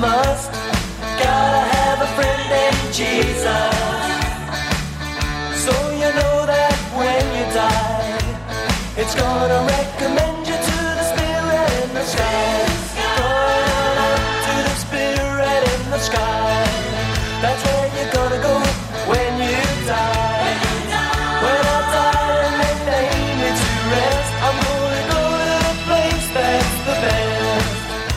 must. Gotta have a friend named Jesus. So you know that when you die, it's gonna recommend you to the spirit in the sky. Going up to the spirit in the sky. That's where you're gonna go when you die. When I die and they lay me to rest, I'm gonna go to the place that's the best.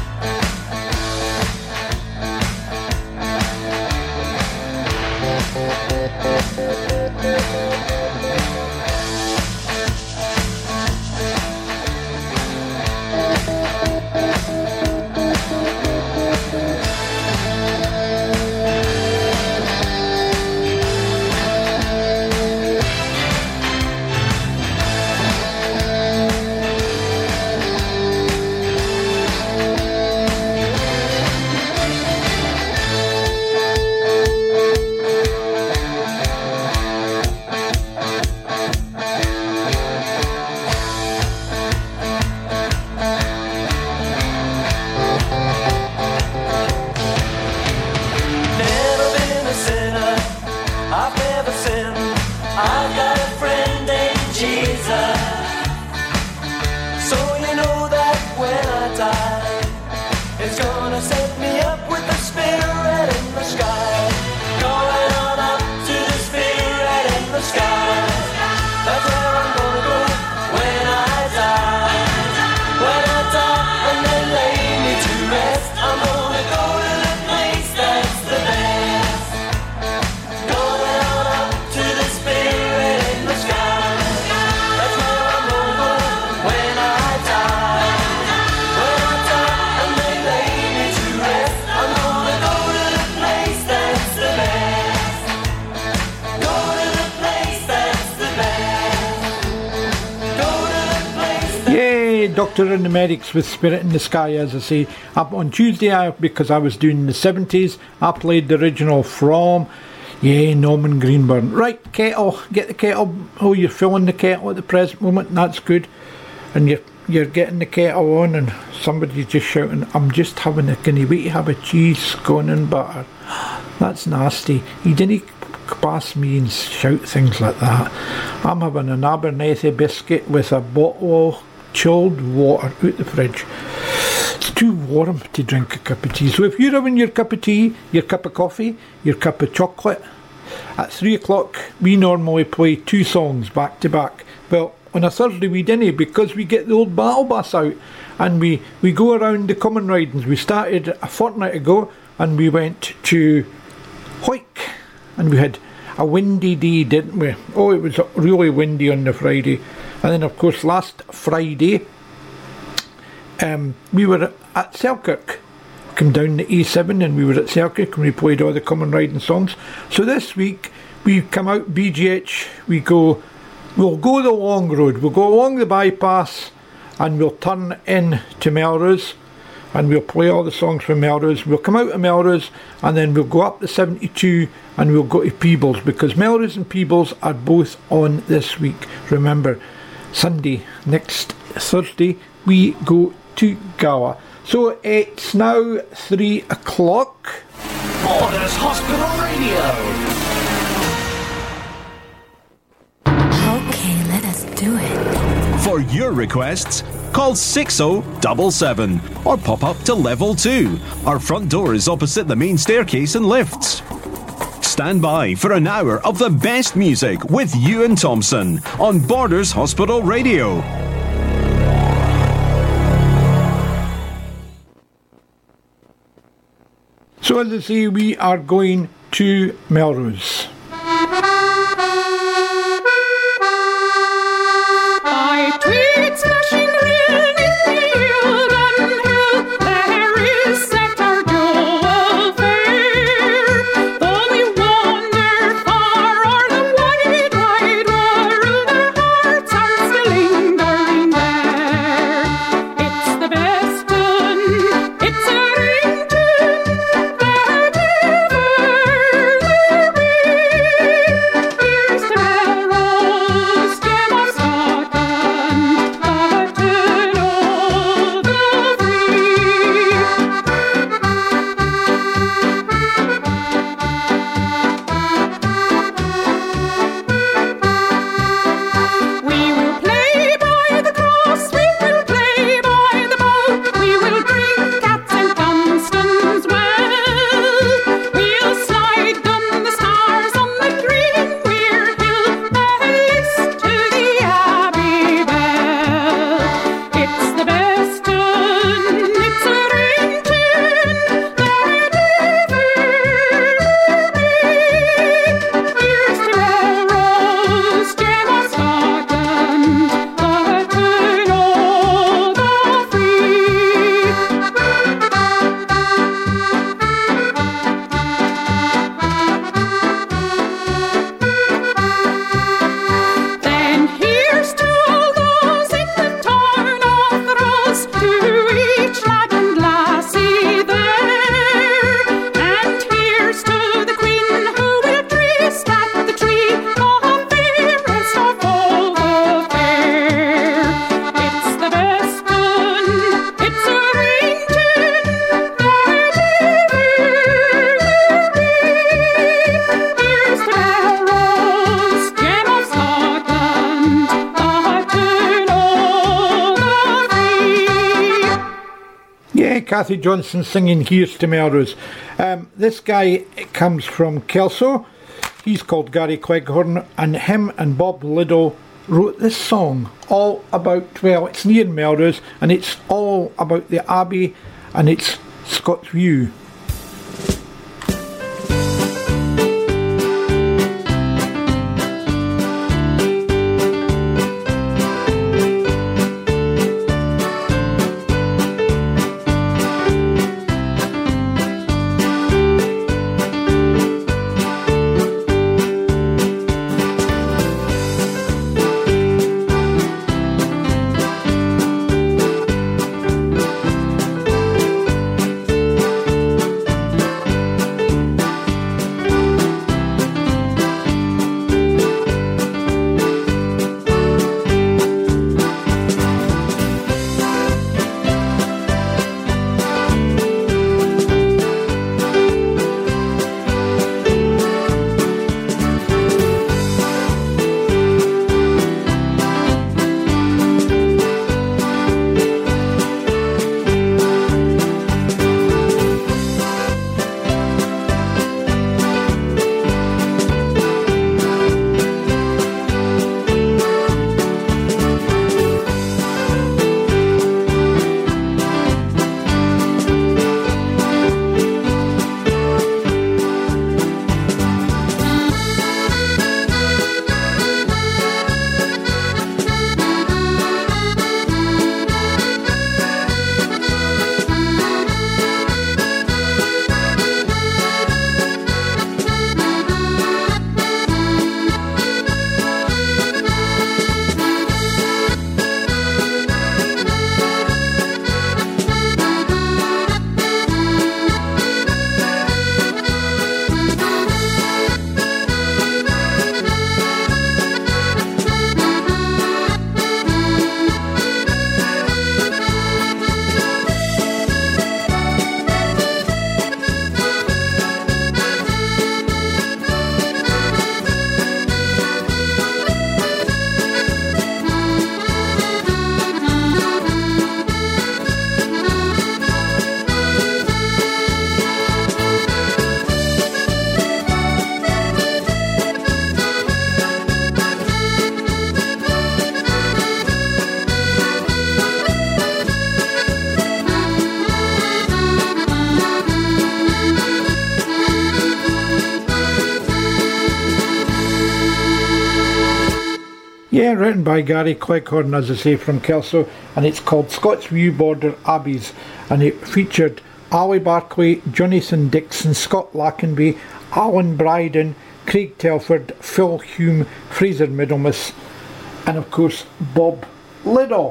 Doctor and the Medics with Spirit in the Sky. As I say, up on Tuesday, because I was doing the 70s, I played the original from Norman Greenburn. Right, kettle, get the kettle. Oh, you're filling the kettle at the present moment, and that's good. And you're getting the kettle on, and somebody's just shouting, I'm just having a, can you wait to have a cheese, scone and butter? That's nasty. He didn't pass me and shout things like that. I'm having an Abernethy biscuit with a bottle of chilled water out the fridge. It's too warm to drink a cup of tea. So if you're having your cup of tea, your cup of coffee, your cup of chocolate, at 3 o'clock we normally play 2 songs back to back. Well, on a Thursday we didn't, because we get the old battle bus out and we go around the common ridings. We started a fortnight ago and we went to Hoyk and we had a windy day, didn't we? Oh, it was really windy on the Friday. And then, of course, last Friday, we were at Selkirk. Come down the A7 and we were at Selkirk and we played all the common riding songs. So this week, we come out BGH, we'll go the long road. We'll go along the bypass and we'll turn in to Melrose and we'll play all the songs from Melrose. We'll come out of Melrose and then we'll go up the 72 and we'll go to Peebles, because Melrose and Peebles are both on this week. Remember, Sunday, next Thursday, we go to Gower. So it's now 3 o'clock. Borders Hospital Radio. Okay, let us do it. For your requests, call 6077 or pop up to level 2. Our front door is opposite the main staircase and lifts. Stand by for an hour of the best music with Ewan Thompson on Borders Hospital Radio. So as I say, we are going to Melrose. I tweet smashing rain in field and hill, there is set our jewel fair. Though we wander far o'er the wide, wide world, our hearts are still lingering there. It's the best one, it's a ring tune that ever will ring. Kathy Johnson singing Here's to Melrose. This guy comes from Kelso. He's called Gary Cleghorn, and him and Bob Liddell wrote this song all about, well, it's near Melrose, and it's all about the Abbey, and it's Scots View. Yeah, written by Gary Cleghorn, as I say, from Kelso, and it's called Scots View Border Abbeys, and it featured Ali Barclay, Jonathan Dixon, Scott Lackenby, Alan Bryden, Craig Telford, Phil Hume, Fraser Middlemas, and of course Bob Liddell.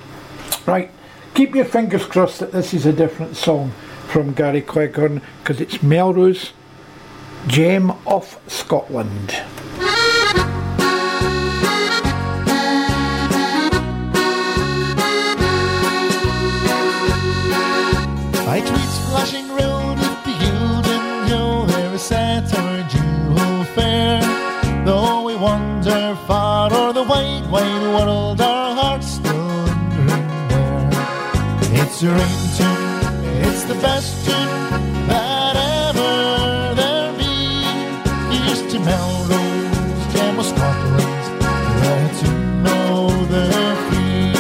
Right, keep your fingers crossed that this is a different song from Gary Cleghorn, because it's Melrose, Gem of Scotland. By tweets flashing round with the Eildon Hill, there is set our jewel fair. Though we wander far o'er the wide, wide world, our hearts still lingering there. It's a rain tune, it's the best tune that ever there be. Here's to Melrose, Gem of Scotland, where to know they're free.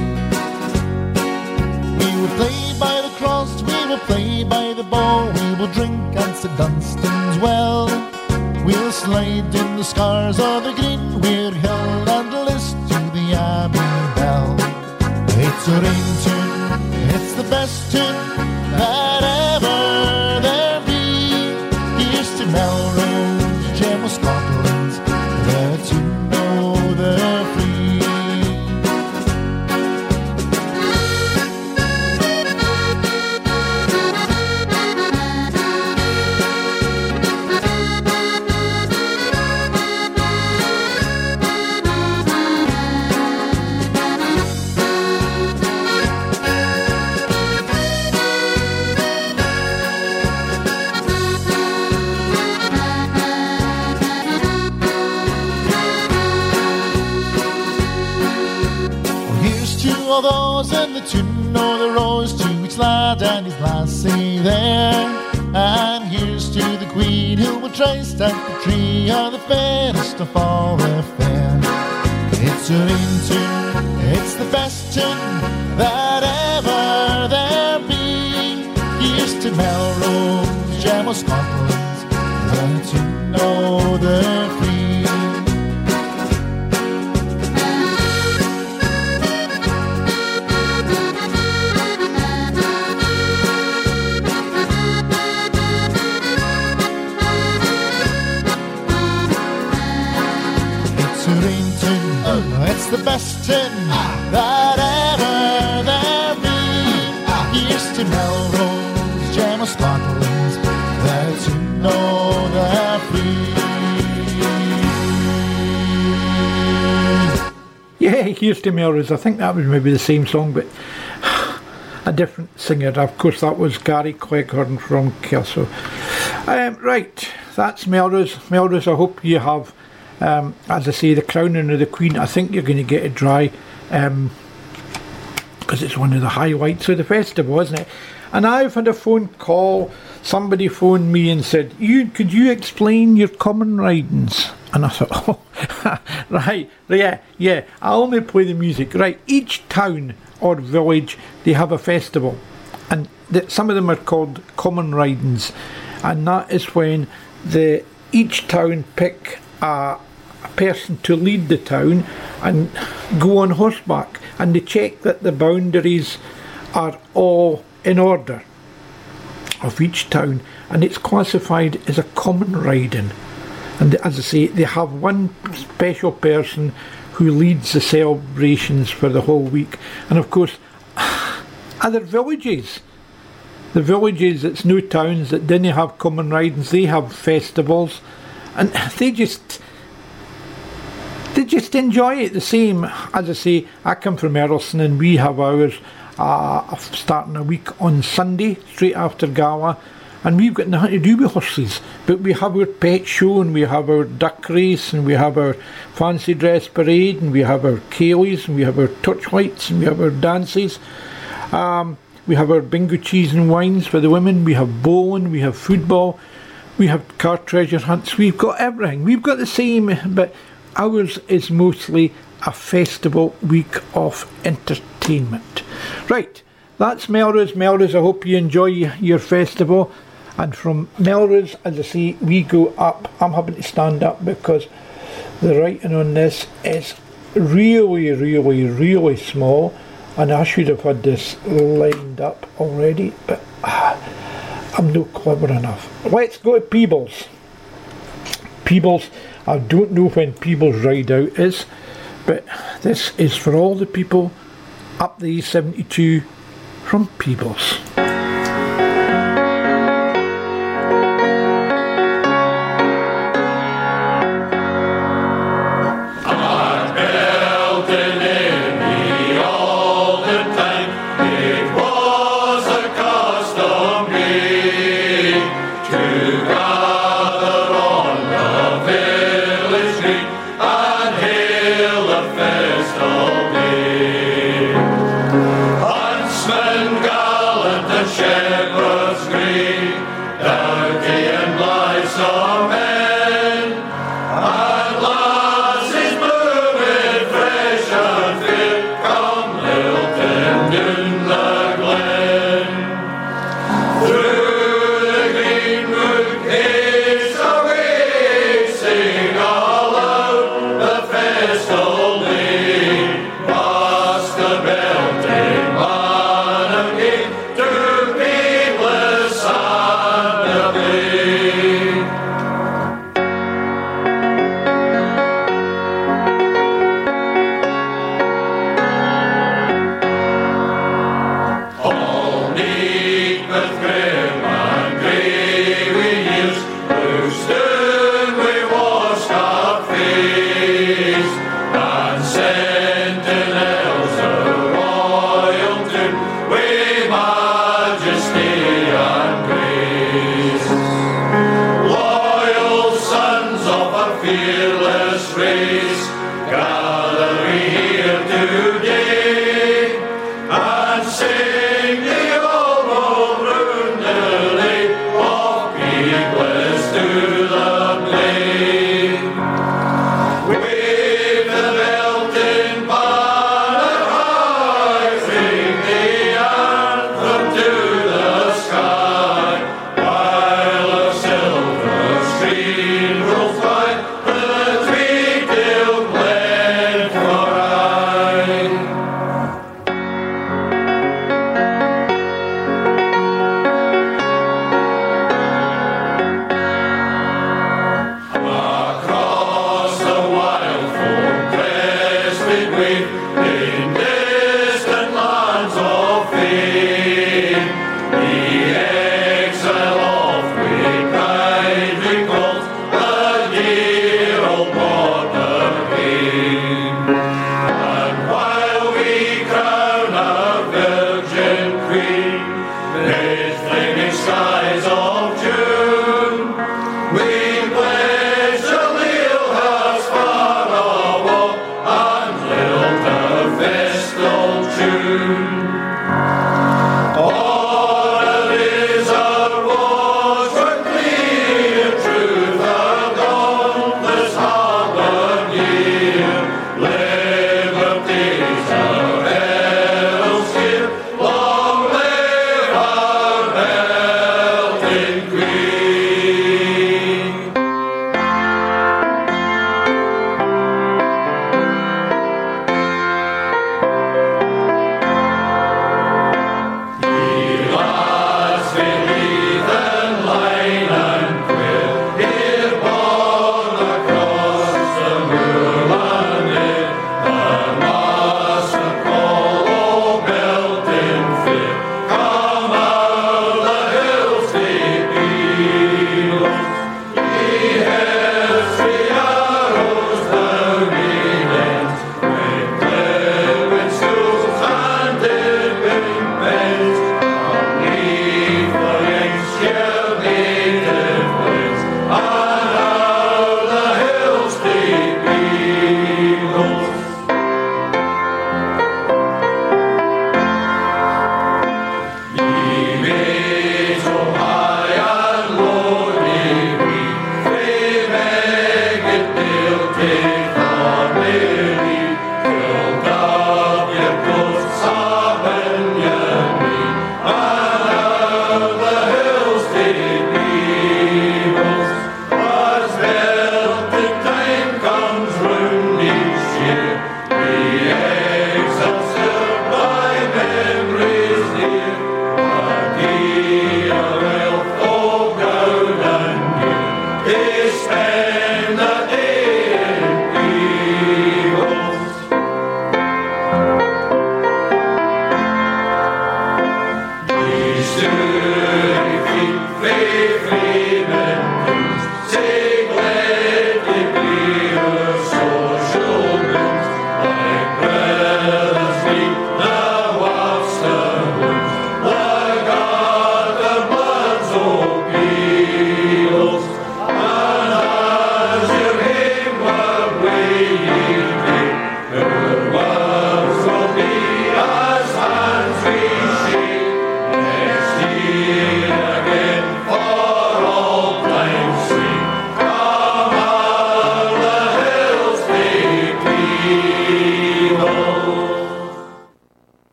We will play by the cross, we will play by the bow, we will drink at St Dunstan's well. We'll slide in the scars of the green weir hill and listen to the Abbey bell. It's a rain tune, it's the best tune that ever there be. Here's to Melrose, Gem of Scotland, there to know they're free. All those in the tune of the rose, to each his lad and his lassie there. And here's to the Queen who will try stamp the tree on the fairest of all the fair. It's a ring tune, it's the best tune that ever there be. Here's to Melrose, gem of Scotland, and to know the free. It's the best tin that ever there be. Here's to Melrose, gem of Scotland, there to know they're free. Yeah, here's to Melrose. I think that was maybe the same song, but a different singer. Of course, that was Gary Cleghorn from Kelso. Right, that's Melrose. Melrose, I hope you have, as I say, the crowning of the Queen. I think you're going to get it dry, because it's one of the highlights of the festival, isn't it? And I've had a phone call. Somebody phoned me and said, could you explain your common ridings? And I thought, oh, right, yeah, I only play the music. Right, each town or village, they have a festival, and some of them are called common ridings, and that is when each town pick a person to lead the town and go on horseback, and they check that the boundaries are all in order of each town, and it's classified as a common riding. And as I say, they have one special person who leads the celebrations for the whole week. And of course, other villages, the villages that's no towns that didn't have common ridings, they have festivals, and they just enjoy it the same. As I say, I come from Errolson, and we have ours starting a week on Sunday straight after Gala, and we've got nothing to do with horses, but we have our pet show, and we have our duck race, and we have our fancy dress parade, and we have our ceilidhs, and we have our torchlights, and we have our dances. We have our bingo cheese and wines for the women, we have bowling, we have football, we have car treasure hunts, we've got everything. We've got the same, but ours is mostly a festival week of entertainment. Right, that's Melrose. Melrose, I hope you enjoy your festival. And from Melrose, as I say, we go up. I'm having to stand up because the writing on this is really, really, really small, and I should have had this lined up already, but I'm not clever enough. Let's go to Peebles. Peebles, I don't know when Peebles Ride Out is, but this is for all the people up the E72 from Peebles.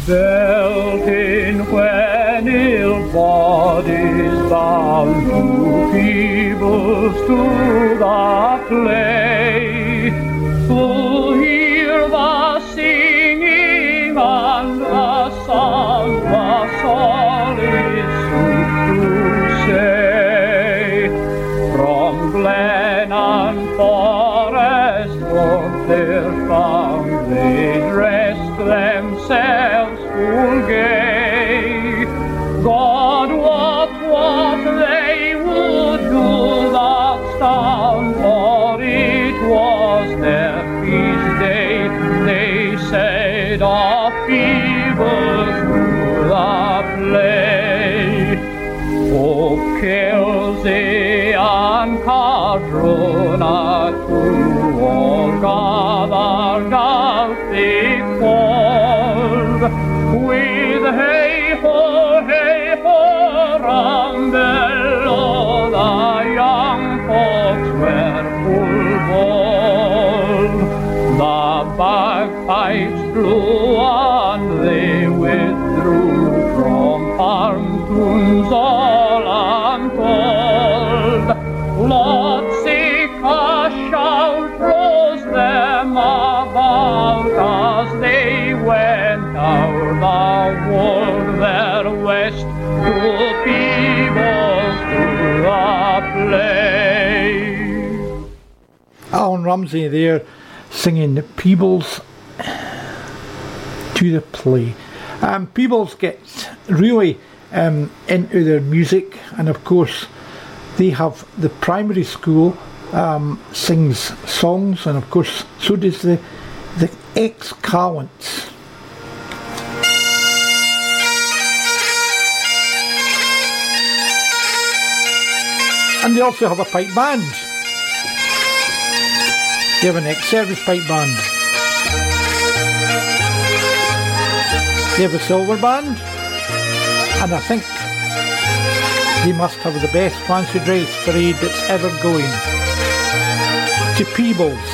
belting when ill bodies bound to Peebles to the play. To hear the singing and the song was all it sooth to say. From glen and forest north there found they dressed themselves full gay. God wot what they would do that town, for it was their feast day. They said of Peebles to the play. O Kelsey and Cardrona too, all gathered out they fold, with hey-ho, round below the young folks were full bold. The bagpipes blew and they withdrew from farm tunes all untold. Lord, sick a shout rose them about as they went out the wold their west to Peebles to the play. Alan Ramsey there singing Peebles to the play. Peebles gets really into their music, and of course they have the primary school sings songs, and of course so does the ex-Callants. And they also have a pipe band. They have an ex-service pipe band. They have a silver band. And I think they must have the best fancy dress parade that's ever going. To Peebles.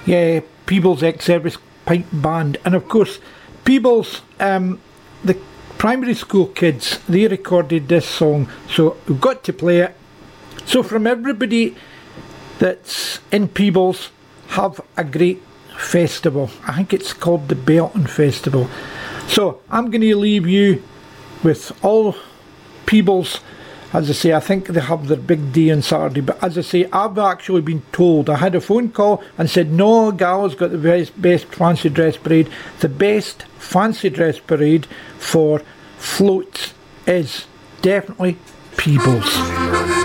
Yeah, Peebles ex-service pipe band. And of course, Peebles, the primary school kids, they recorded this song, so we've got to play it. So from everybody that's in Peebles, have a great festival. I think it's called the Belton Festival. So I'm going to leave you with all Peebles. As I say, I think they have their big day on Saturday, but as I say, I've actually been told, I had a phone call and said, no, Gallo's got the best fancy dress parade. The best fancy dress parade for floats is definitely Peebles.